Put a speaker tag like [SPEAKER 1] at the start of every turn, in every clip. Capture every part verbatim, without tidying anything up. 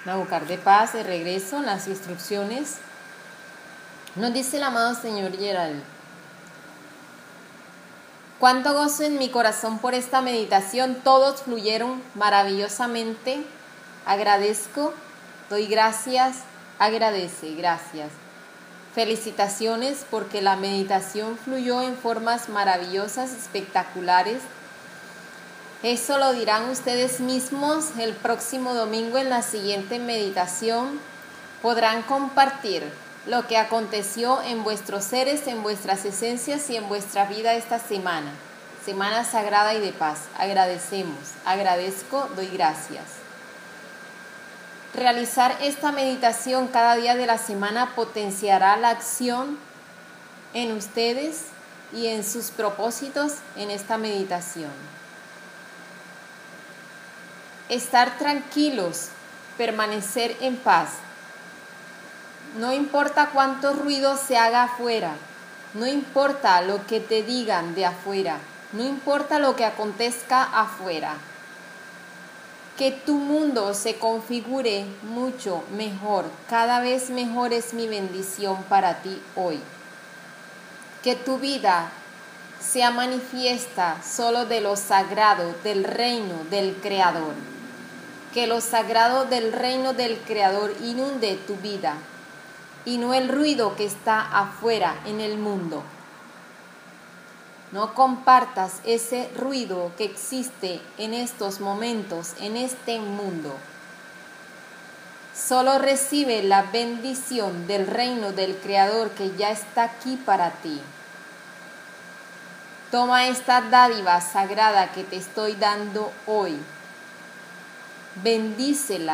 [SPEAKER 1] a buscar de paz, de regreso, las instrucciones. Nos dice el amado Señor Gerald: cuánto gozo en mi corazón por esta meditación, todos fluyeron maravillosamente. Agradezco, doy gracias, agradece, gracias. Felicitaciones porque la meditación fluyó en formas maravillosas, espectaculares. Eso lo dirán ustedes mismos el próximo domingo en la siguiente meditación. Podrán compartir lo que aconteció en vuestros seres, en vuestras esencias y en vuestra vida esta semana. Semana sagrada y de paz. Agradecemos, agradezco, doy gracias. Realizar esta meditación cada día de la semana potenciará la acción en ustedes y en sus propósitos en esta meditación. Estar tranquilos, permanecer en paz. No importa cuánto ruido se haga afuera, no importa lo que te digan de afuera, no importa lo que acontezca afuera. Que tu mundo se configure mucho mejor, cada vez mejor es mi bendición para ti hoy. Que tu vida sea manifiesta solo de lo sagrado, del reino del Creador. Que lo sagrado del reino del Creador inunde tu vida y no el ruido que está afuera en el mundo. No compartas ese ruido que existe en estos momentos, en este mundo. Solo recibe la bendición del reino del Creador que ya está aquí para ti. Toma esta dádiva sagrada que te estoy dando hoy. Bendícela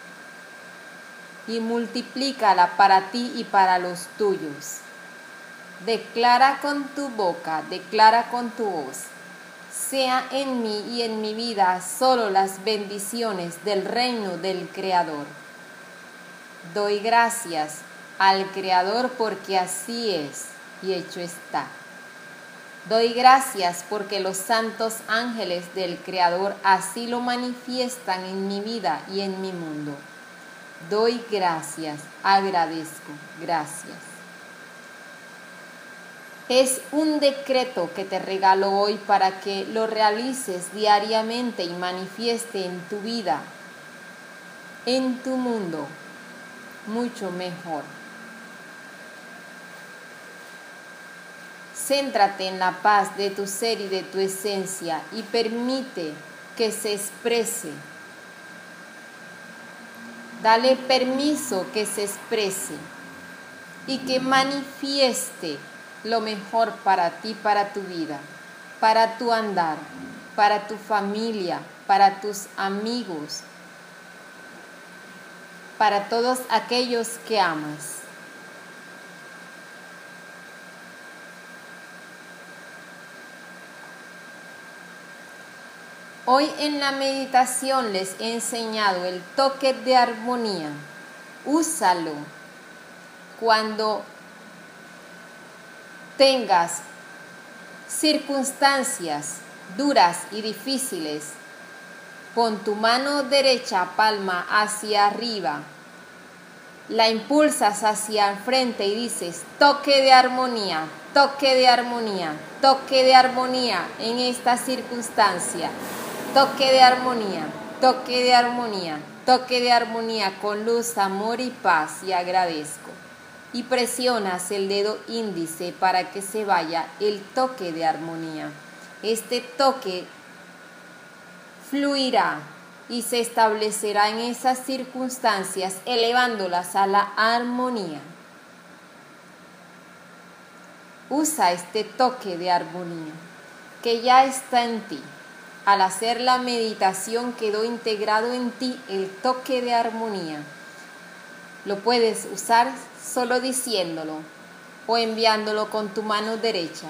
[SPEAKER 1] y multiplícala para ti y para los tuyos. Declara con tu boca, declara con tu voz: sea en mí y en mi vida solo las bendiciones del reino del Creador. Doy gracias al Creador porque así es y hecho está. Doy gracias porque los santos ángeles del Creador así lo manifiestan en mi vida y en mi mundo. Doy gracias, agradezco, gracias. Es un decreto que te regalo hoy para que lo realices diariamente y manifieste en tu vida, en tu mundo, mucho mejor. Céntrate en la paz de tu ser y de tu esencia y permite que se exprese. Dale permiso que se exprese y que manifieste lo mejor para ti, para tu vida, para tu andar, para tu familia, para tus amigos, para todos aquellos que amas. Hoy en la meditación les he enseñado el toque de armonía. Úsalo cuando tengas circunstancias duras y difíciles. Pon tu mano derecha palma hacia arriba, la impulsas hacia el frente y dices: toque de armonía, toque de armonía, toque de armonía en esta circunstancia. Toque de armonía, toque de armonía, toque de armonía con luz, amor y paz, y agradezco. Y presionas el dedo índice para que se vaya el toque de armonía. Este toque fluirá y se establecerá en esas circunstancias, elevándolas a la armonía. Usa este toque de armonía que ya está en ti. Al hacer la meditación quedó integrado en ti el toque de armonía. Lo puedes usar solo diciéndolo o enviándolo con tu mano derecha,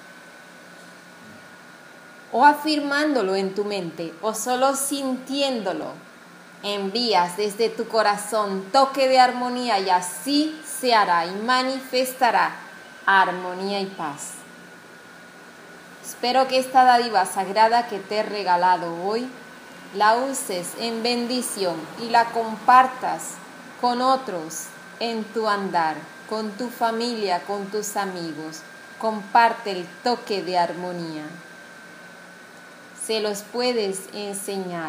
[SPEAKER 1] o afirmándolo en tu mente, o solo sintiéndolo. Envías desde tu corazón toque de armonía y así se hará y manifestará armonía y paz. Espero que esta dádiva sagrada que te he regalado hoy la uses en bendición y la compartas con otros en tu andar, con tu familia, con tus amigos. Comparte el toque de armonía. Se los puedes enseñar.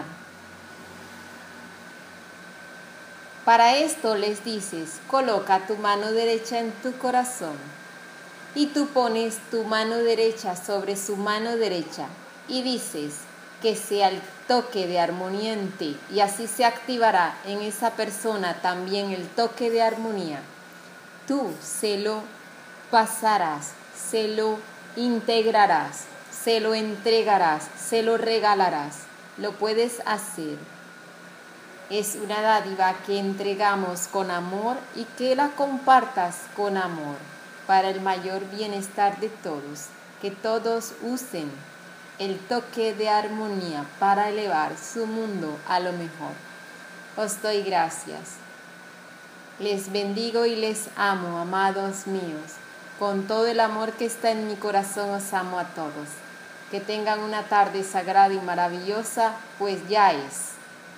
[SPEAKER 1] Para esto les dices, coloca tu mano derecha en tu corazón y tú pones tu mano derecha sobre su mano derecha y dices que sea el toque de armonía en ti, y así se activará en esa persona también el toque de armonía. Tú se lo pasarás, se lo integrarás, se lo entregarás, se lo regalarás. Lo puedes hacer. Es una dádiva que entregamos con amor y que la compartas con amor para el mayor bienestar de todos. Que todos usen el toque de armonía para elevar su mundo a lo mejor. Os doy gracias. Les bendigo y les amo, amados míos. Con todo el amor que está en mi corazón os amo a todos. Que tengan una tarde sagrada y maravillosa, pues ya es.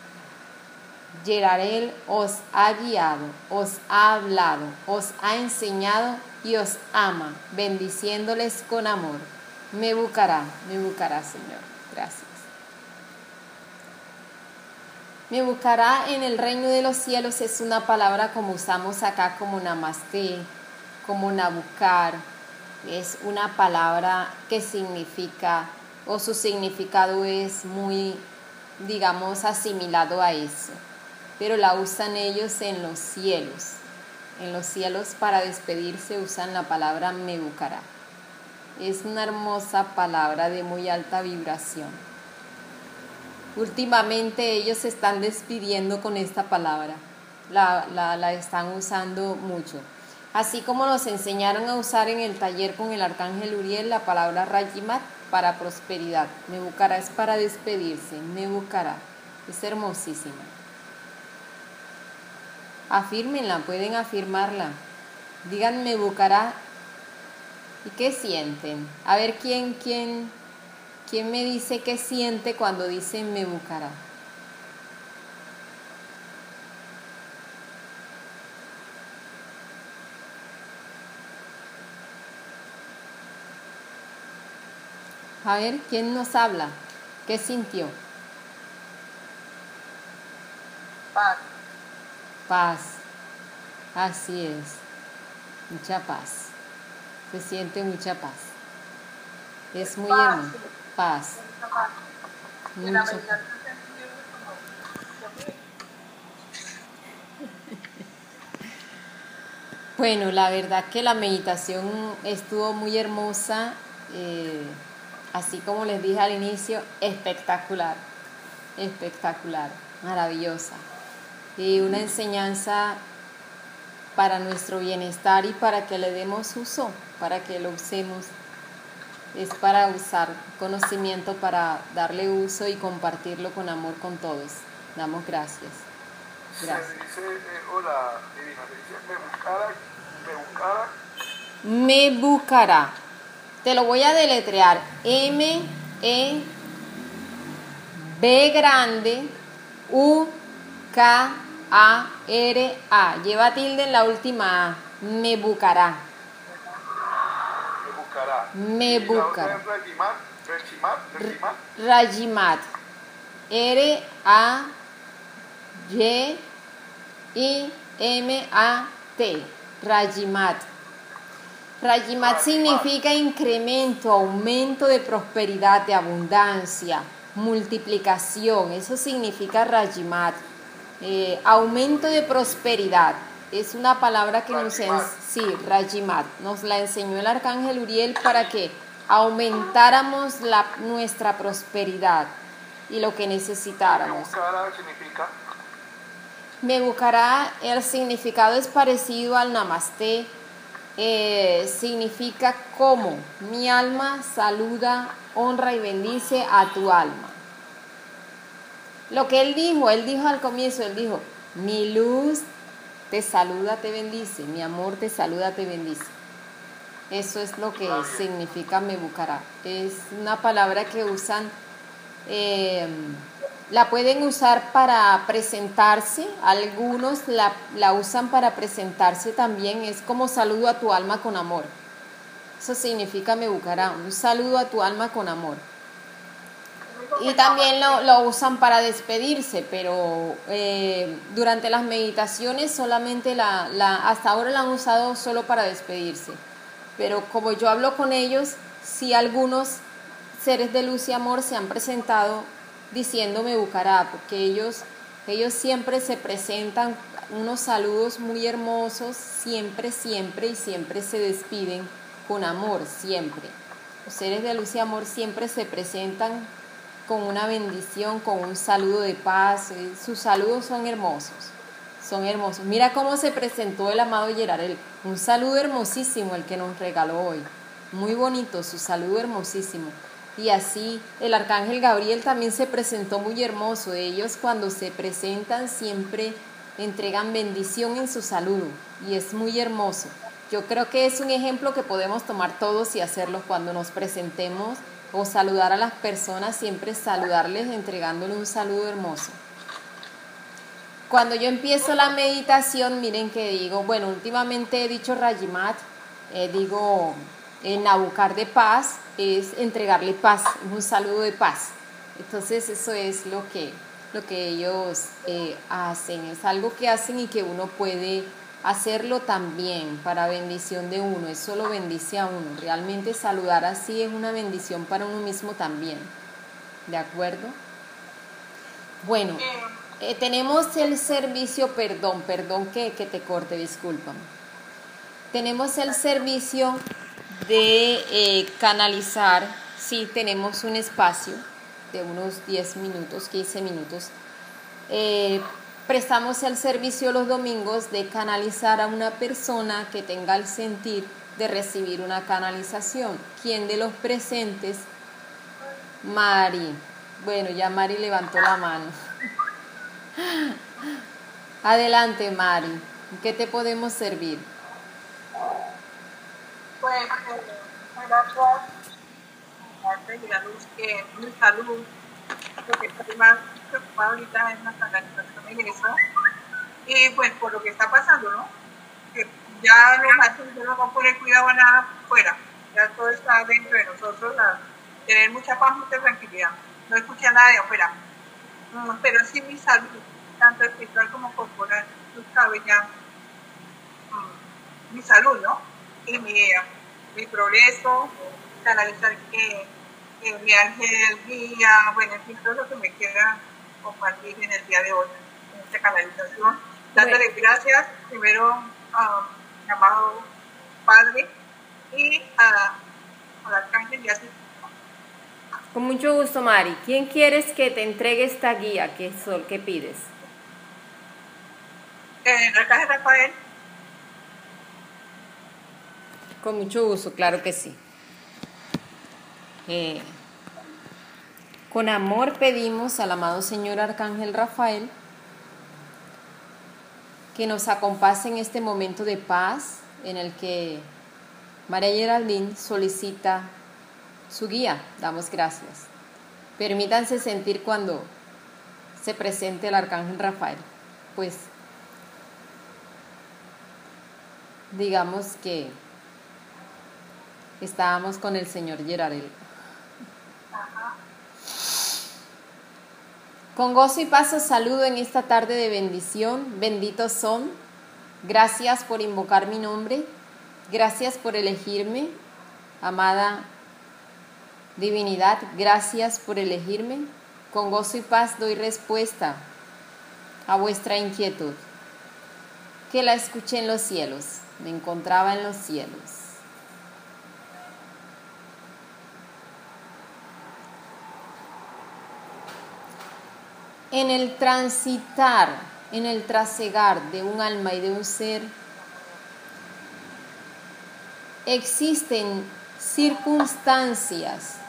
[SPEAKER 1] Yerarel os ha guiado, os ha hablado, os ha enseñado y os ama, bendiciéndoles con amor. Me buscará, me buscará, Señor. Gracias. Me buscará en el reino de los cielos es una palabra como usamos acá como namaste, como nabucar. Es una palabra que significa, o su significado es muy, digamos, asimilado a eso. Pero la usan ellos en los cielos. En los cielos para despedirse usan la palabra me buscará. Es una hermosa palabra de muy alta vibración. Últimamente ellos se están despidiendo con esta palabra. La, la, la están usando mucho. Así como nos enseñaron a usar en el taller con el arcángel Uriel la palabra Rayimat para prosperidad. Me buscará es para despedirse. Me buscará. Es hermosísima. Afírmenla, pueden afirmarla. Digan me buscará. ¿Y qué sienten? A ver quién, quién, quién me dice qué siente cuando dicen me buscará. A ver, ¿quién nos habla? ¿Qué sintió?
[SPEAKER 2] Paz.
[SPEAKER 1] Paz. Así es. Mucha paz. Se siente mucha paz. Es muy
[SPEAKER 2] Paz.
[SPEAKER 1] hermoso. Paz.
[SPEAKER 2] Y la
[SPEAKER 1] Mucho.
[SPEAKER 2] meditación se entiende como...
[SPEAKER 1] Bueno, la verdad que la meditación estuvo muy hermosa. Eh, así como les dije al inicio, espectacular. Espectacular. Maravillosa. Y una enseñanza para nuestro bienestar y para que le demos uso, para que lo usemos. Es para usar conocimiento, para darle uso y compartirlo con amor con todos. Damos gracias. Gracias.
[SPEAKER 3] Se dice, eh, hola, divina, se dice, me buscara, me buscara.
[SPEAKER 1] Me buscará. Te lo voy a deletrear. M, E, B grande, U, K, A, R, A. Lleva tilde en la última A. Me buscará.
[SPEAKER 3] Me buscará.
[SPEAKER 1] Me
[SPEAKER 3] Y la otra
[SPEAKER 1] buscará.
[SPEAKER 3] es Rayimat, Rayimat, Rayimat.
[SPEAKER 1] Rayimat. R, A, Y, I, M, A, T. Rayimat. Rayimat significa incremento, aumento de prosperidad, de abundancia, multiplicación. Eso significa Rayimat. Eh, aumento de prosperidad. Es una palabra que nos enseñó, sí, Rayimat. Nos la enseñó el arcángel Uriel para que aumentáramos la, nuestra prosperidad y lo que
[SPEAKER 3] Me
[SPEAKER 1] necesitáramos.
[SPEAKER 3] buscara significa
[SPEAKER 1] Me buscará, el significado es parecido al namaste. Eh, significa como mi alma saluda, honra y bendice a tu alma. Lo que él dijo, él dijo al comienzo, él dijo, mi luz te saluda, te bendice, mi amor te saluda, te bendice. Eso es lo que significa me buscará. Es una palabra que usan eh, La pueden usar para presentarse, algunos la, la usan para presentarse también, es como saludo a tu alma con amor. Eso significa Me Buscará, un saludo a tu alma con amor. Y también lo, lo usan para despedirse, pero eh, durante las meditaciones solamente la, la, hasta ahora la han usado solo para despedirse. Pero como yo hablo con ellos, sí algunos seres de luz y amor se han presentado diciendo Me Buscará, porque ellos, ellos siempre se presentan unos saludos muy hermosos, siempre, siempre y siempre se despiden con amor, siempre. Los seres de luz y amor siempre se presentan con una bendición, con un saludo de paz. Sus saludos son hermosos, son hermosos. Mira cómo se presentó el amado Gerarel, un saludo hermosísimo el que nos regaló hoy, muy bonito, su saludo hermosísimo. Y así el arcángel Gabriel también se presentó muy hermoso. Ellos cuando se presentan siempre entregan bendición en su saludo y es muy hermoso. Yo creo que es un ejemplo que podemos tomar todos y hacerlo cuando nos presentemos o saludar a las personas, siempre saludarles entregándoles un saludo hermoso. Cuando yo empiezo la meditación, miren que digo, bueno, últimamente he dicho Rayimat, eh, digo en Nabucar de paz, es entregarle paz, es un saludo de paz. Entonces eso es lo que, lo que ellos eh, hacen, es algo que hacen y que uno puede hacerlo también para bendición de uno, eso lo bendice a uno. Realmente saludar así es una bendición para uno mismo también. ¿De acuerdo? Bueno, eh, tenemos el servicio, perdón, perdón que, que te corte, discúlpame. Tenemos el servicio de eh, canalizar, sí, tenemos un espacio de unos diez minutos, quince minutos. Eh, prestamos el servicio los domingos de canalizar a una persona que tenga el sentir de recibir una canalización. ¿Quién de los presentes? Mari. Bueno, ya Mari levantó la mano. Adelante, Mari. ¿En qué te podemos servir?
[SPEAKER 2] Pues, eh, gracias, Arte y la luz, que mi salud, lo que estoy más preocupada ahorita es la canalización y eso. Y pues por lo que está pasando, ¿no? Que ya los maestros no van a poner cuidado a nada fuera, ya todo está dentro de nosotros, la, tener mucha paz, mucha tranquilidad, no escuchar nada de afuera. Mm, pero sí mi salud, tanto espiritual como corporal, tú sabes ya, mm, mi salud, ¿no? Y mi, mi progreso, canalizar que, que mi ángel guía, bueno, en fin, todo lo que me quiera compartir en el día de hoy, en esta canalización, dándole bueno. Gracias primero a mi amado Padre y a, al arcángel y así.
[SPEAKER 1] Con mucho gusto, Mari. ¿Quién quieres que te entregue esta guía? ¿Qué sol? ¿Qué pides?
[SPEAKER 2] El arcángel Rafael.
[SPEAKER 1] Con mucho gusto, claro que sí. Eh, con amor pedimos al amado Señor Arcángel Rafael que nos acompañe en este momento de paz en el que María Geraldine solicita su guía. Damos gracias. Permítanse sentir cuando se presente el Arcángel Rafael. Pues digamos que estábamos con el señor Gerarel. Con gozo y paz os saludo en esta tarde de bendición. Benditos son. Gracias por invocar mi nombre. Gracias por elegirme, amada divinidad. Gracias por elegirme. Con gozo y paz doy respuesta a vuestra inquietud. Que la escuché en los cielos. Me encontraba en los cielos. En el transitar, en el trasegar de un alma y de un ser, existen circunstancias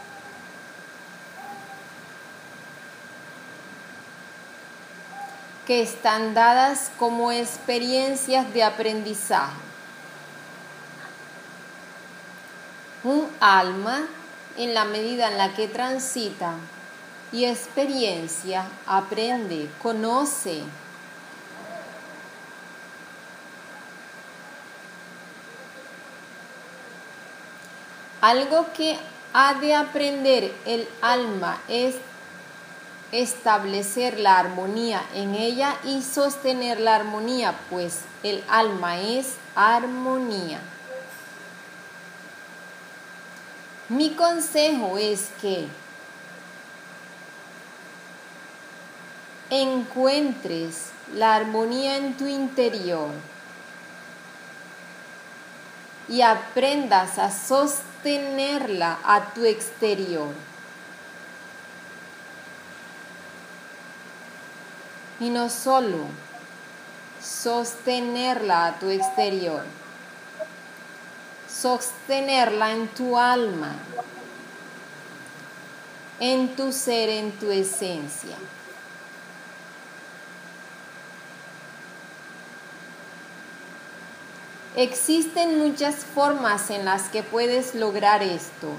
[SPEAKER 1] que están dadas como experiencias de aprendizaje. Un alma, en la medida en la que transita, y experiencia, aprende, conoce. Algo que ha de aprender el alma es establecer la armonía en ella y sostener la armonía, pues el alma es armonía. Mi consejo es que encuentres la armonía en tu interior y aprendas a sostenerla a tu exterior. Y no solo sostenerla a tu exterior, sostenerla en tu alma, en tu ser, en tu esencia. Existen muchas formas en las que puedes lograr esto.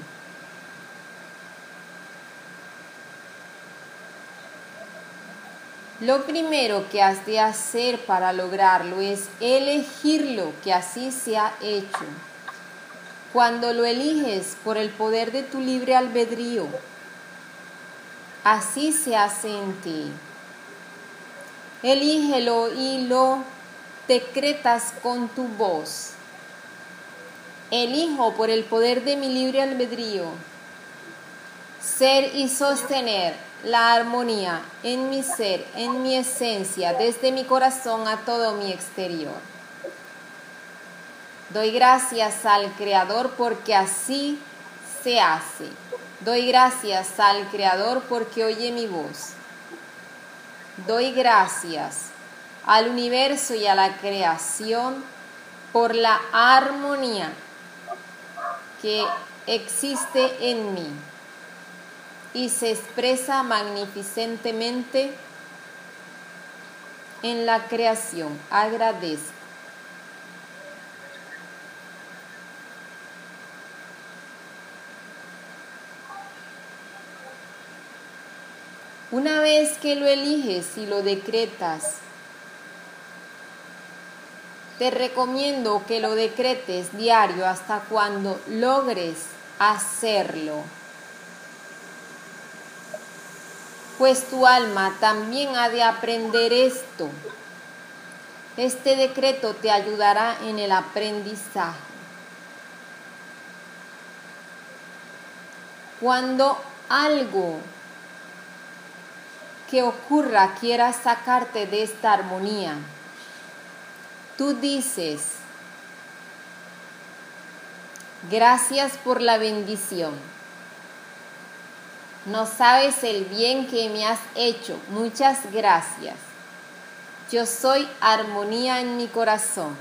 [SPEAKER 1] Lo primero que has de hacer para lograrlo es elegirlo, que así se ha hecho. Cuando lo eliges por el poder de tu libre albedrío, así se hace en ti. Elígelo y lo decretas con tu voz. Elijo por el poder de mi libre albedrío ser y sostener la armonía en mi ser, en mi esencia, desde mi corazón a todo mi exterior. Doy gracias al Creador porque así se hace. Doy gracias al Creador porque oye mi voz. Doy gracias al universo y a la creación por la armonía que existe en mí y se expresa magnificentemente en la creación. Agradezco. Una vez que lo eliges y lo decretas, te recomiendo que lo decretes diario hasta cuando logres hacerlo. Pues tu alma también ha de aprender esto. Este decreto te ayudará en el aprendizaje. Cuando algo que ocurra quiera sacarte de esta armonía, tú dices: gracias por la bendición. No sabes el bien que me has hecho. Muchas gracias. Yo soy armonía en mi corazón.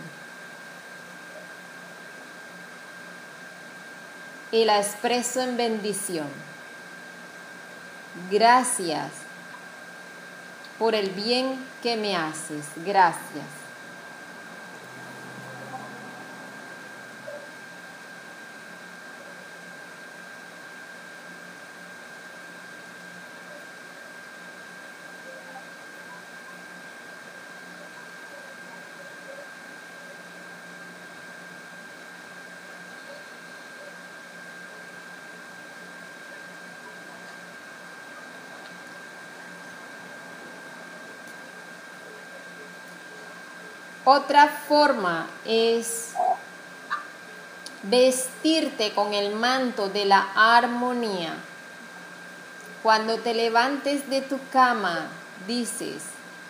[SPEAKER 1] Y la expreso en bendición. Gracias por el bien que me haces. Gracias. Otra forma es vestirte con el manto de la armonía. Cuando te levantes de tu cama, dices: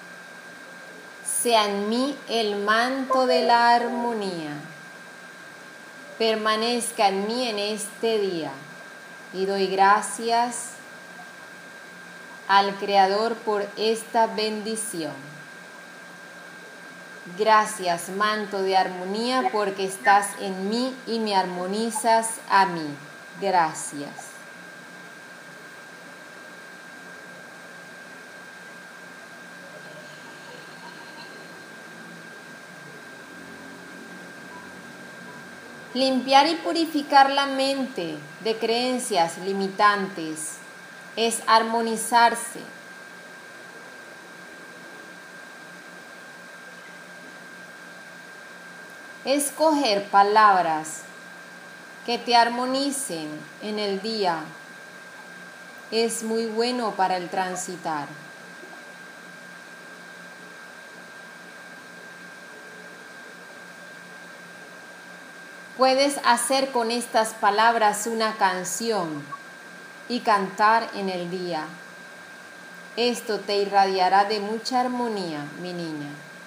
[SPEAKER 1] sea en mí el manto de la armonía. Permanezca en mí en este día. Y doy gracias al Creador por esta bendición. Gracias, manto de armonía, porque estás en mí y me armonizas a mí. Gracias. Limpiar y purificar la mente de creencias limitantes es armonizarse. Escoger palabras que te armonicen en el día es muy bueno para el transitar. Puedes hacer con estas palabras una canción y cantar en el día. Esto te irradiará de mucha armonía, mi niña.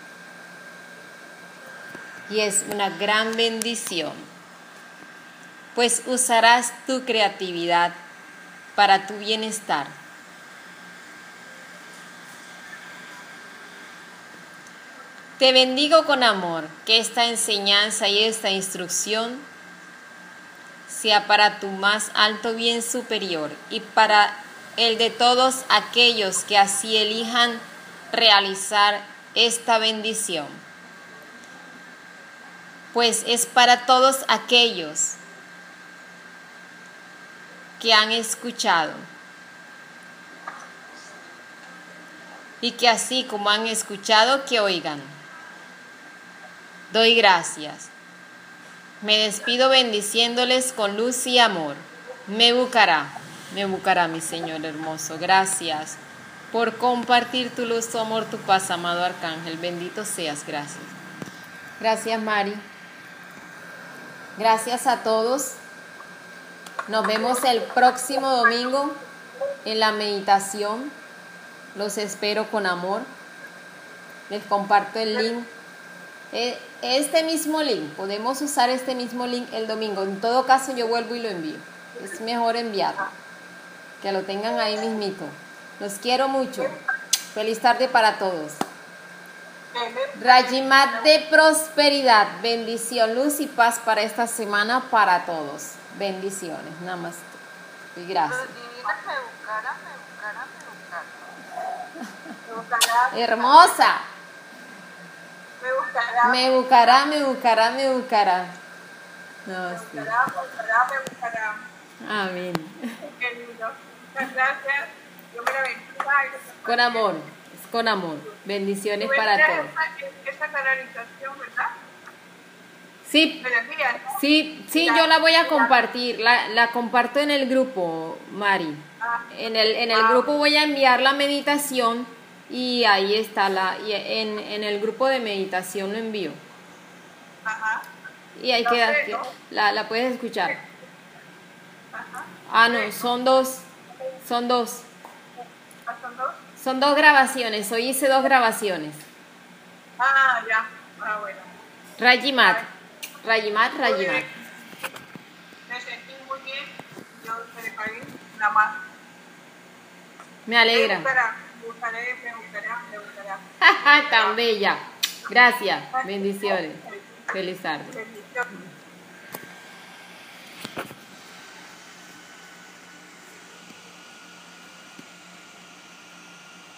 [SPEAKER 1] Y es una gran bendición, pues usarás tu creatividad para tu bienestar. Te bendigo con amor, que esta enseñanza y esta instrucción sea para tu más alto bien superior y para el de todos aquellos que así elijan realizar esta bendición. Pues es para todos aquellos que han escuchado y que así como han escuchado, que oigan. Doy gracias. Me despido bendiciéndoles con luz y amor. Me buscará, me buscará mi Señor hermoso. Gracias por compartir tu luz, tu amor, tu paz, amado Arcángel. Bendito seas, gracias. Gracias, Mari. Gracias a todos. Nos vemos el próximo domingo en la meditación. Los espero con amor. Les comparto el link. Este mismo link, podemos usar este mismo link el domingo. En todo caso, yo vuelvo y lo envío. Es mejor enviarlo, que lo tengan ahí mismito. Los quiero mucho. Feliz tarde para todos. Rayimat de prosperidad, bendición, luz y paz para esta semana para todos. Bendiciones, namaste y gracias. Hermosa.
[SPEAKER 2] Me buscará.
[SPEAKER 1] Me buscará, me buscará, me buscará. No,
[SPEAKER 2] Me
[SPEAKER 1] sí.
[SPEAKER 2] buscará, me buscará, me buscará.
[SPEAKER 1] Amén.
[SPEAKER 2] Qué lindo. Muchas gracias. Dios me la bendiga.
[SPEAKER 1] Con amor, es con amor. Bendiciones para todos.
[SPEAKER 2] Esa, esa canalización, ¿verdad?
[SPEAKER 1] Sí,
[SPEAKER 2] ¿Me la envías?
[SPEAKER 1] sí, sí, yo la voy a compartir. La, la comparto en el grupo, Mari. En el, en el grupo voy a enviar la meditación y ahí está la, y en, en el grupo de meditación lo envío.
[SPEAKER 2] Ajá.
[SPEAKER 1] Y ahí queda, la, la puedes escuchar.
[SPEAKER 2] Ajá.
[SPEAKER 1] Ah, no, son dos, son dos.
[SPEAKER 2] ¿Son dos?
[SPEAKER 1] Son dos grabaciones, hoy hice dos grabaciones.
[SPEAKER 2] Ah, ya. Ah, bueno.
[SPEAKER 1] Rayimat, Rayimat, Rayimat.
[SPEAKER 2] Me sentí muy bien. Yo se le pagué nada más.
[SPEAKER 1] Me alegra.
[SPEAKER 2] Me buscará, me buscaré, me buscará, me buscará.
[SPEAKER 1] Tan bella. Gracias. Bendiciones. Feliz tarde.
[SPEAKER 2] Bendiciones.